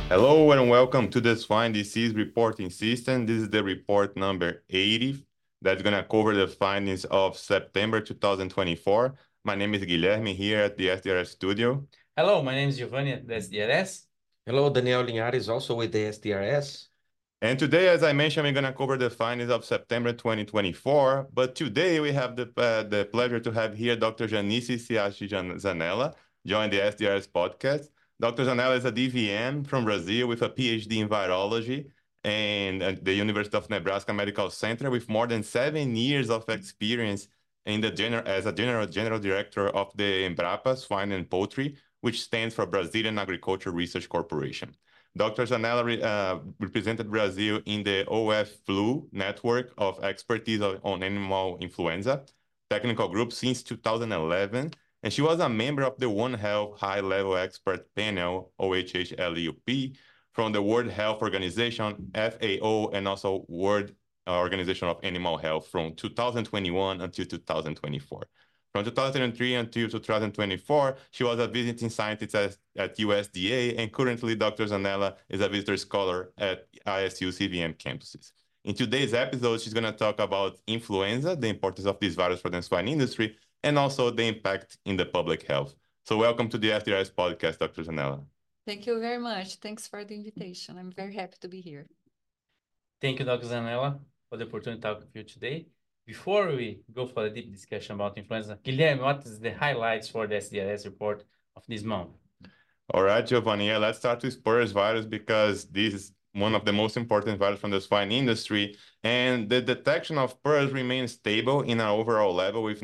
Hello and welcome to the Swine Disease Reporting System. This is the report number 80 that's going to cover the findings of September 2024. My name is Guilherme here at the SDRS studio. Hello, my name is Giovanni at the SDRS. Hello, Daniel Linhares, also with the SDRS. And today, as I mentioned, we're going to cover the findings of September 2024. But today we have the pleasure to have here Dr. Janice Ciachi Zanella join the SDRS podcast. Dr. Zanella is a DVM from Brazil with a PhD in virology and at the University of Nebraska Medical Center with more than 7 years of experience as a general director of the Embrapa Swine and Poultry, which stands for Brazilian Agriculture Research Corporation. Dr. Zanella represented Brazil in the OF-Flu network of expertise on animal influenza technical group since 2011, and she was a member of the One Health High-Level Expert Panel, OHHLUP, from the World Health Organization, FAO, and also World Organization of Animal Health from 2021 until 2024. From 2003 until 2024, she was a visiting scientist at USDA, and currently Dr. Zanella is a visitor scholar at ISU CVM campuses. In today's episode, she's going to talk about influenza, the importance of this virus for the swine industry, and also the impact in the public health. So welcome to the FDRS podcast, Dr. Zanella. Thank you very much. Thanks for the invitation. I'm very happy to be here. Thank you, Dr. Zanella, for the opportunity to talk with you today. Before we go for a deep discussion about influenza, Guilherme, what is the highlights for the SDRS report of this month? All right, Giovanni, let's start with PRRS virus because this is one of the most important viruses from the swine industry. And the detection of PRRS remains stable in an overall level with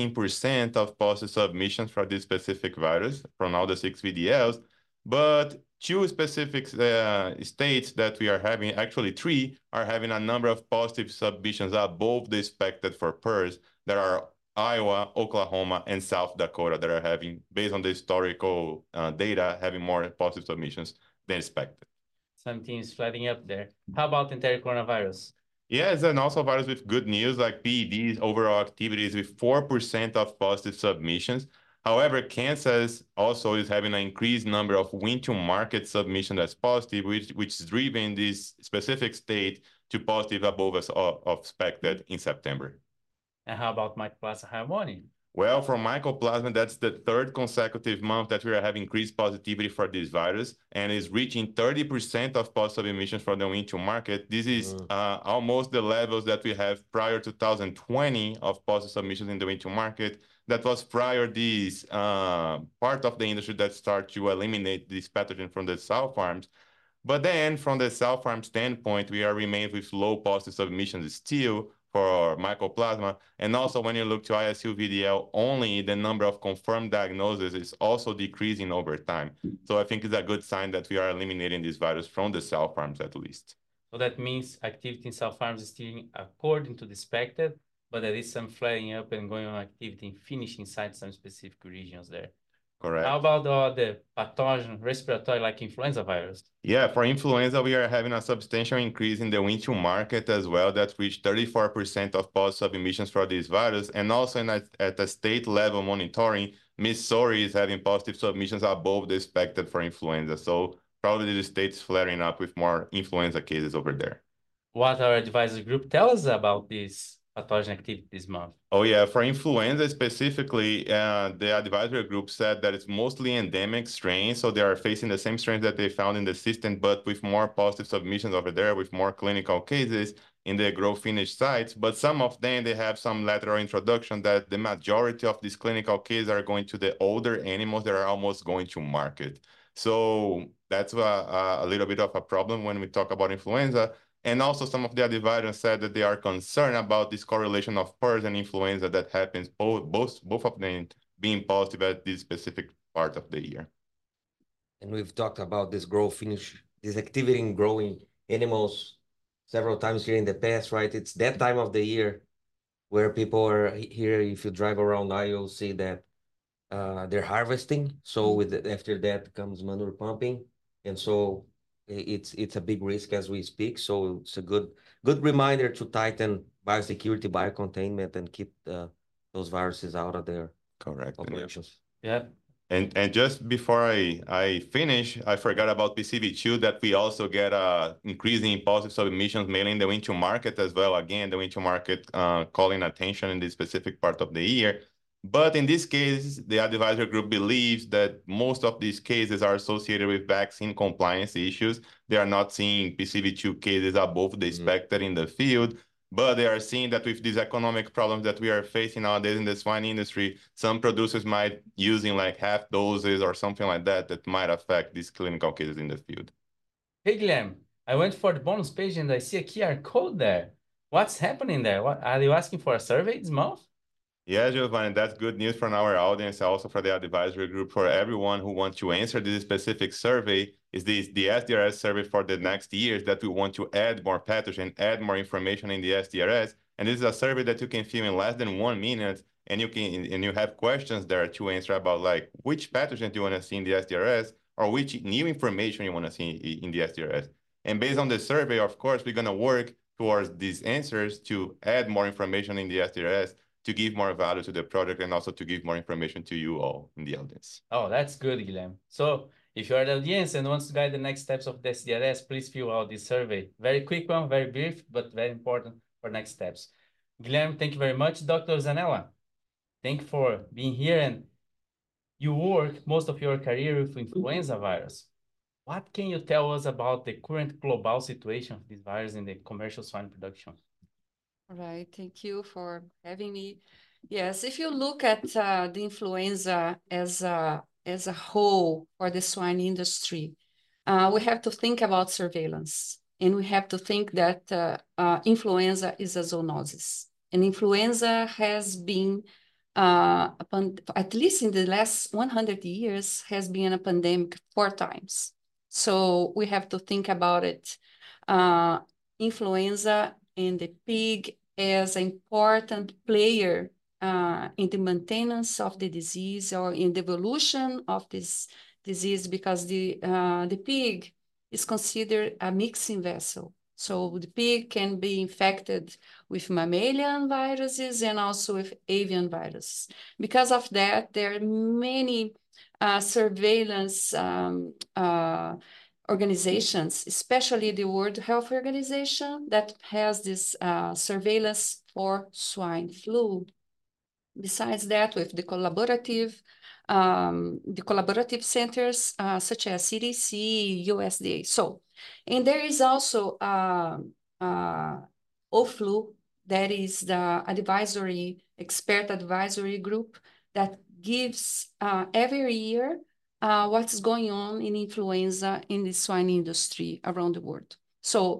19% of positive submissions for this specific virus from all the 6 VDLs. But two specific states that we are having, actually 3, are having a number of positive submissions above the expected for PRRS. There are Iowa, Oklahoma, and South Dakota that are having, based on the historical data, having more positive submissions than expected. Something is flooding up there. How about enteric coronavirus? Yes, and also virus with good news, like PED's overall activities with 4% of positive submissions. However, Kansas also is having an increased number of win-to-market submissions as positive, which is driving this specific state to positive above as expected in September. And how about Mycoplasma pneumoniae? Well, for Mycoplasma, that's the 3rd consecutive month that we are having increased positivity for this virus and is reaching 30% of positive emissions for the win to market. This is almost the levels that we have prior to 2020 of positive submissions in the win to market. That was prior this part of the industry that started to eliminate this pathogen from the sow farms. But then from the sow farm standpoint, we are remain with low positive submissions still for Mycoplasma. And also when you look to ISU VDL only, the number of confirmed diagnoses is also decreasing over time. So I think it's a good sign that we are eliminating this virus from the sow farms at least. So that means activity in sow farms is still according to the expected, but there is some flaring up and going on activity in finishing inside some specific regions there. Correct. How about the pathogen respiratory like influenza virus? Yeah, for influenza, we are having a substantial increase in the win-to market as well that reached 34% of positive emissions for this virus. And also at the state level monitoring, Missouri is having positive submissions above the expected for influenza. So probably the state's flaring up with more influenza cases over there. What our advisory group tells us about this pathogen activity this month? Oh yeah, for influenza specifically, the advisory group said that it's mostly endemic strains, so they are facing the same strains that they found in the system, but with more positive submissions over there, with more clinical cases in the grow finish sites. But some of them, they have some lateral introduction that the majority of these clinical cases are going to the older animals that are almost going to market. So that's a little bit of a problem when we talk about influenza. And also some of the advisors said that they are concerned about this correlation of PRRS and influenza that happens, both of them being positive at this specific part of the year. And we've talked about this grow finish, this activity in growing animals several times here in the past, right? It's that time of the year where people are here. If you drive around now, you'll see that they're harvesting. So after that comes manure pumping. And so it's a big risk as we speak. So it's a good reminder to tighten biosecurity, biocontainment, and keep those viruses out of their Correct. populations. Yeah, And just before I finish, I forgot about PCV2 that we also get increasing impulsive submissions mainly in the winter market as well. Again, the winter market calling attention in this specific part of the year. But in this case, the advisory group believes that most of these cases are associated with vaccine compliance issues. They are not seeing PCV2 cases above the expected in the field. But they are seeing that with these economic problems that we are facing nowadays in the swine industry, some producers might using like half doses or something like that that might affect these clinical cases in the field. Hey, Guilherme, I went for the bonus page and I see a QR code there. What's happening there? What are you asking for a survey this month? Yeah, Giovanni, that's good news from our audience, also for the advisory group. For everyone who wants to answer this specific survey, is the SDRS survey for the next years that we want to add more pathogen, add more information in the SDRS. And this is a survey that you can fill in less than 1 minute, and you have questions there to answer about like which pathogen do you want to see in the SDRS or which new information you want to see in the SDRS. And based on the survey, of course, we're going to work towards these answers to add more information in the SDRS to give more value to the product and also to give more information to you all in the audience. Oh, that's good, Guilherme. So if you are the audience and wants to guide the next steps of the SDRS, please fill out this survey. Very quick one, very brief, but very important for next steps. Guilherme, thank you very much. Dr. Zanella, thank you for being here. And you work most of your career with influenza virus. What can you tell us about the current global situation of this virus in the commercial swine production? All right, thank you for having me. Yes, if you look at the influenza as a whole for the swine industry, we have to think about surveillance, and we have to think that influenza is a zoonosis. And influenza has been, at least in the last 100 years, has been a pandemic 4 times. So we have to think about it. Influenza and the pig as an important player in the maintenance of the disease or in the evolution of this disease, because the pig is considered a mixing vessel. So the pig can be infected with mammalian viruses and also with avian viruses. Because of that, there are many surveillance organizations, especially the World Health Organization, that has this surveillance for swine flu. Besides that, with the collaborative centers such as CDC, USDA. So, and there is also OFLU, that is the expert advisory group that gives every year what's going on in influenza in the swine industry around the world. So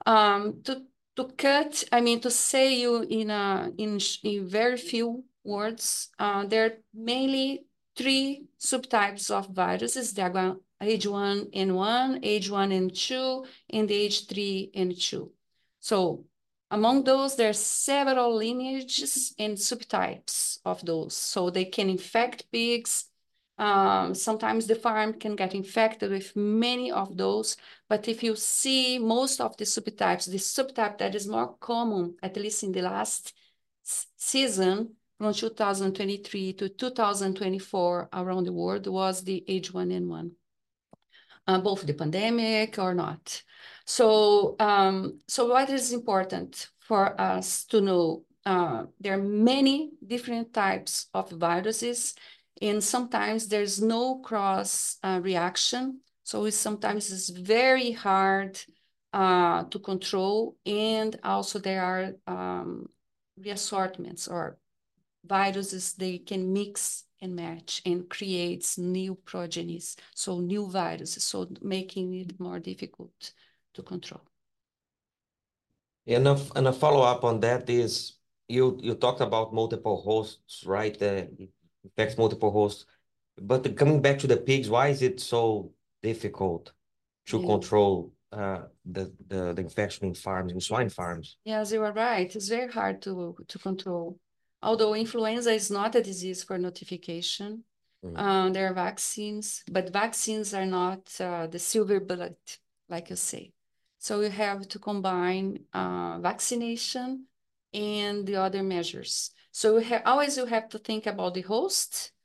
to say you in very few words, there are mainly 3 subtypes of viruses. They are H1N1, H1N2, and H3N2. So among those, there are several lineages and subtypes of those. So they can infect pigs. Sometimes the farm can get infected with many of those, but if you see most of the subtypes, the subtype that is more common, at least in the last season, from 2023 to 2024 around the world, was the H1N1, both the pandemic or not. So, what is important for us to know? There are many different types of viruses, and sometimes there's no cross reaction. So sometimes it's very hard to control. And also there are reassortments or viruses, they can mix and match and creates new progenies, so new viruses, so making it more difficult to control. And a follow-up on that is, you talked about multiple hosts, right? Infects multiple hosts. But coming back to the pigs, why is it so difficult to control the infection in farms, in swine farms? Yes, you are right. It's very hard to control. Although influenza is not a disease for notification, there are vaccines, but vaccines are not the silver bullet, like you say. So you have to combine vaccination and the other measures. So you have to think about the host,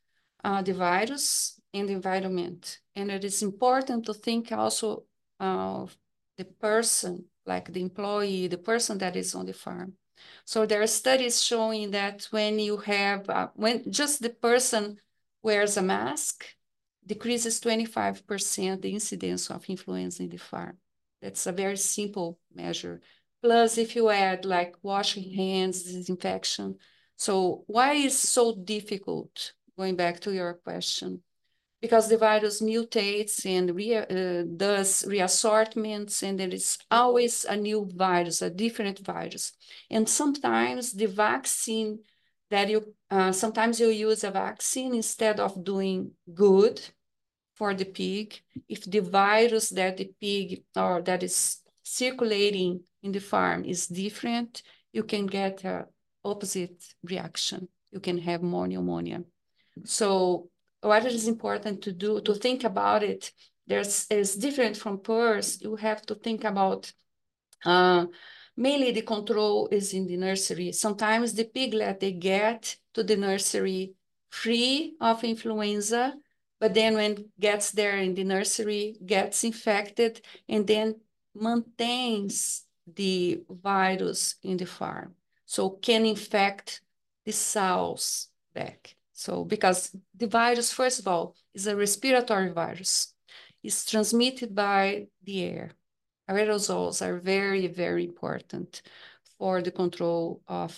the virus and the environment. And it is important to think also of the person, like the employee, the person that is on the farm. So there are studies showing that when you have, when just the person wears a mask, decreases 25% the incidence of influenza in the farm. That's a very simple measure. Plus, if you add like washing hands, disinfection. So why is so difficult? Going back to your question, because the virus mutates and does reassortments, and there is always a new virus, a different virus. And sometimes the vaccine that sometimes you use a vaccine instead of doing good for the pig. If the virus that the pig or that is circulating in the farm is different, you can get an opposite reaction. You can have more pneumonia. So what is important to do, to think about it, is different from PRRS. You have to think about, mainly the control is in the nursery. Sometimes the piglet, they get to the nursery free of influenza, but then when gets there in the nursery, gets infected, and then maintains the virus in the farm. So can infect the sows back. So because the virus, first of all, is a respiratory virus. It's transmitted by the air. Aerosols are very, very important for the control of,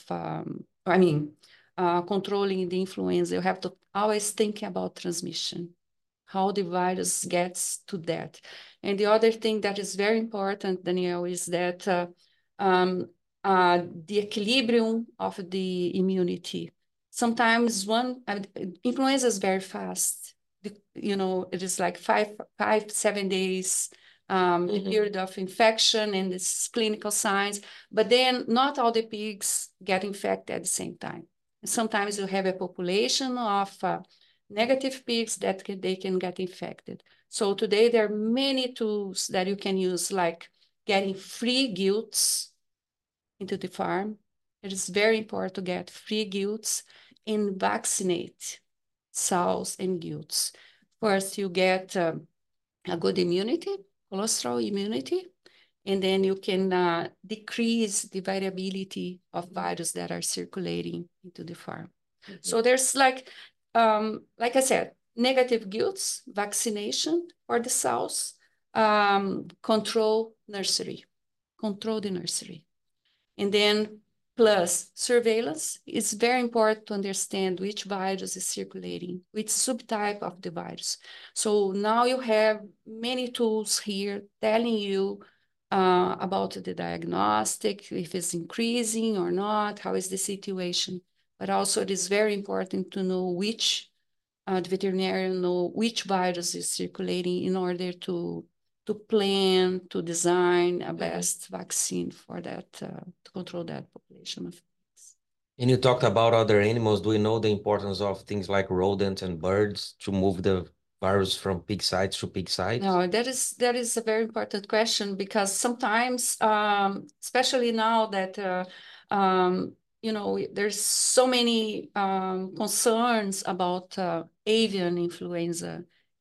controlling the influenza. You have to always think about transmission, how the virus gets to that. And the other thing that is very important, Daniel, is that the equilibrium of the immunity. Sometimes influenza is very fast. It is like 7 days, the period of infection and its clinical signs, but then not all the pigs get infected at the same time. Sometimes you have a population of negative pigs that they can get infected. So today there are many tools that you can use, like getting free gilts into the farm. It is very important to get free gilts and vaccinate sows and gilts. First, you get a good immunity, cholesterol immunity, and then you can decrease the variability of viruses that are circulating into the farm. So there's like I said, negative gilts, vaccination for the sows, control the nursery. And then plus surveillance, it's very important to understand which virus is circulating, which subtype of the virus. So now you have many tools here telling you about the diagnostic, if it's increasing or not, how is the situation. But also it is very important to know which, the veterinarian know which virus is circulating in order to plan, to design a best vaccine for that, to control that population of pigs. And you talked about other animals. Do we know the importance of things like rodents and birds to move the virus from pig sites to pig sites? No, that is a very important question, because sometimes, especially now that there's so many concerns about avian influenza,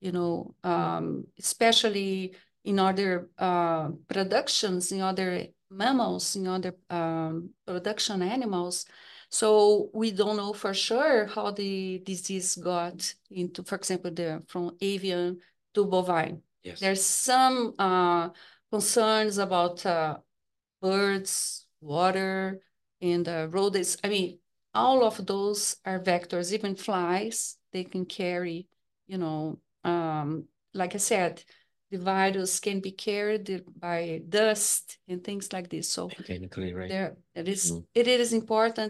especially in other productions, in other mammals, in other production animals. So we don't know for sure how the disease got into, for example, from avian to bovine. Yes. There's some concerns about birds, water, and rodents. I mean, all of those are vectors. Even flies, they can carry, like I said, the virus can be carried by dust and things like this. So mechanically, right? It is important.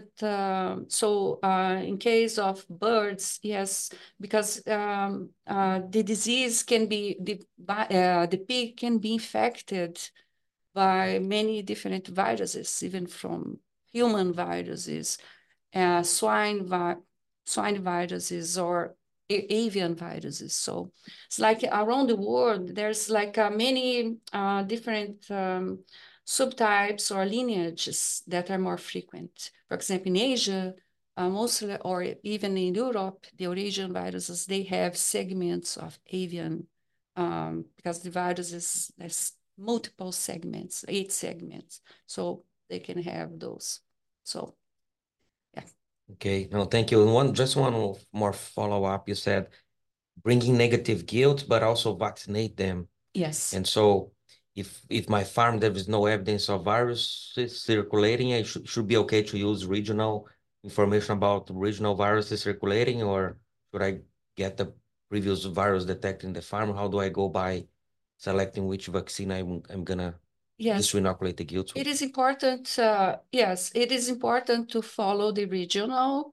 In case of birds, yes, because the disease can be, the pig can be infected by many different viruses, even from human viruses, swine viruses, or avian viruses. So it's like around the world, there's like many different subtypes or lineages that are more frequent. For example, in Asia, mostly, or even in Europe, the origin viruses, they have segments of avian, because the virus has multiple segments, 8 segments. So they can have those. So, yeah. Okay, no, thank you. And just one more follow-up. You said bringing negative guilt, but also vaccinate them. Yes. And so if my farm there is no evidence of viruses circulating, it should be okay to use regional information about regional viruses circulating, or should I get the previous virus detected in the farm? How do I go by selecting which vaccine I'm gonna use to inoculate the guilt? It is important, yes, it is important to follow the regional,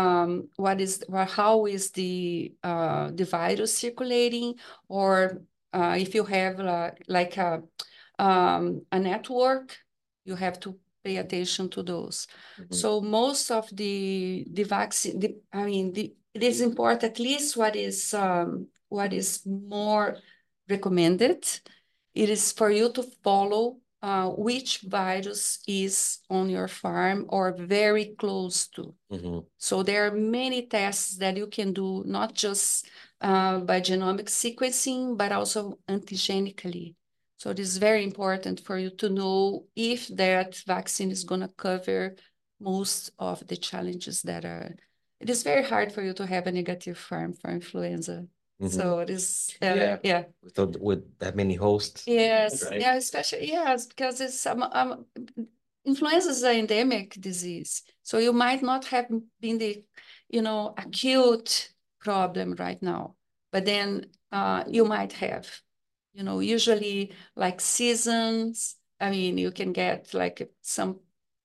how is the virus circulating, or if you have like a network, you have to pay attention to those. So most of the vaccine, it is important, at least what is more recommended, it is for you to follow which virus is on your farm or very close to. So there are many tests that you can do, not just by genomic sequencing, but also antigenically. So it is very important for you to know if that vaccine is going to cover most of the challenges that are. It is very hard for you to have a negative farm for influenza. So it is, yeah. With that many hosts. Yes, Right. yeah, especially, yes, because it's influenza is an endemic disease. So you might not have been the, acute problem right now, but then you might have, usually like seasons. You can get like some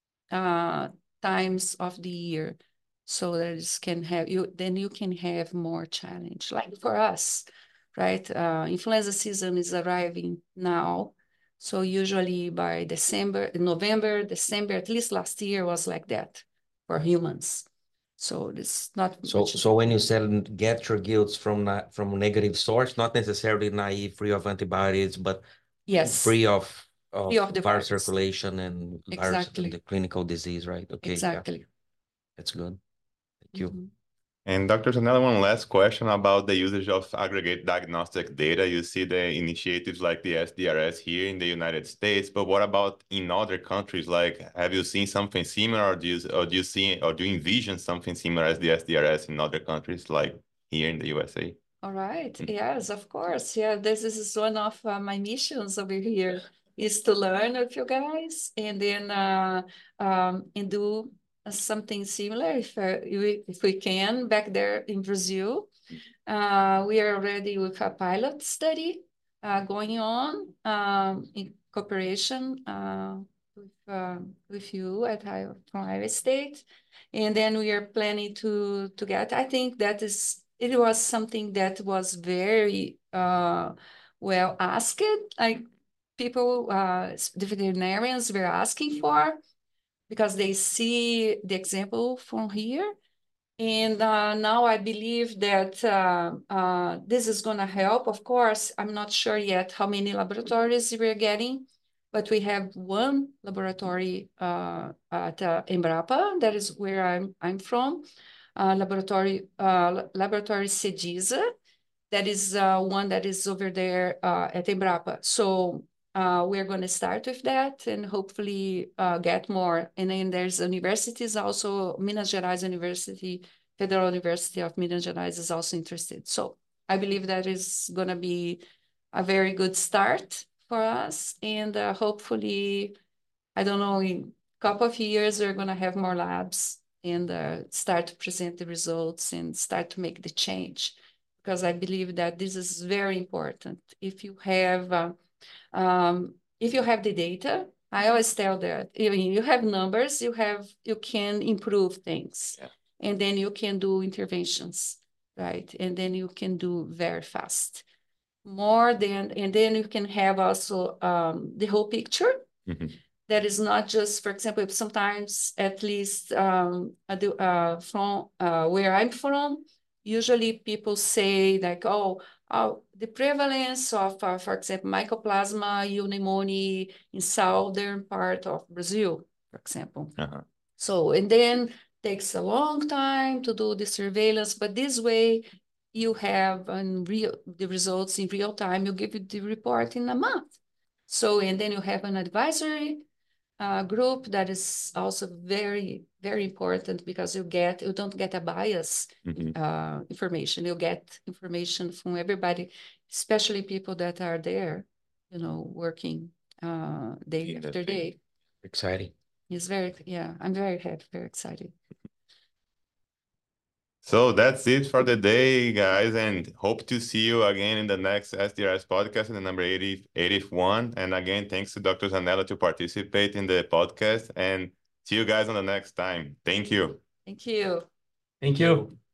times of the year. So that is can have you, then you can have more challenge. Like for us, right? Influenza season is arriving now. So usually by November, December, at least last year was like that for humans. So it's not much. So when you said get your guilds from a negative source, not necessarily naive, free of antibiotics, but yes, free of the virus virus. circulation and virus and the clinical disease, right? Okay, exactly. Yeah. That's good. Thank you. And Dr. Zanella, one last question about the usage of aggregate diagnostic data. You see the initiatives like the SDRS here in the United States, but what about in other countries? Like, have you seen something similar, or do you envision something similar as the SDRS in other countries, like here in the USA? All right. Yes, of course. Yeah, this is one of my missions over here, is to learn with you guys and then and do something similar if we can back there in Brazil. We are already with a pilot study going on in cooperation with you from Iowa State, and then we are planning to get. I think it was something that was very well asked. Like people, the veterinarians were asking for, because they see the example from here. And now I believe that this is going to help. Of course, I'm not sure yet how many laboratories we're getting, but we have one laboratory at Embrapa, that is where I'm from, laboratory Cediza, that is one that is over there at Embrapa. So we're going to start with that and hopefully get more. And then there's universities also, Minas Gerais University, Federal University of Minas Gerais is also interested. So I believe that is going to be a very good start for us. And hopefully, I don't know, in a couple of years, we're going to have more labs and start to present the results and start to make the change. Because I believe that this is very important. If you have the data, I always tell that you have numbers, you can improve things, and then you can do interventions, right? And then you can do very fast, and then you can have also the whole picture. That is not just, for example, if sometimes, at least from where I'm from, usually people say like, the prevalence of, for example, Mycoplasma pneumoniae in southern part of Brazil, for example. So, and then takes a long time to do the surveillance, but this way you have the results in real time. You give you the report in a month. So, and then you have an advisory group that is also very, very important because you don't get a bias information. You get information from everybody, especially people that are there, working day after day. Exciting. It's very, I'm very happy, very excited. So that's it for the day, guys, and hope to see you again in the next SDRS podcast, in the number 81. And again, thanks to Dr. Zanella to participate in the podcast, and see you guys on the next time. Thank you. Thank you. Thank you.